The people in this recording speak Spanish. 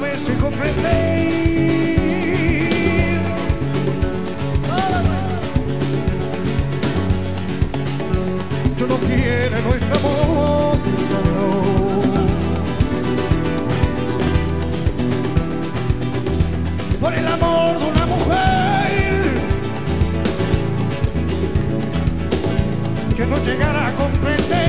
me sé comprender. Yo no quiero nuestro amor solo. Por el amor de una mujer que no llegara a comprender.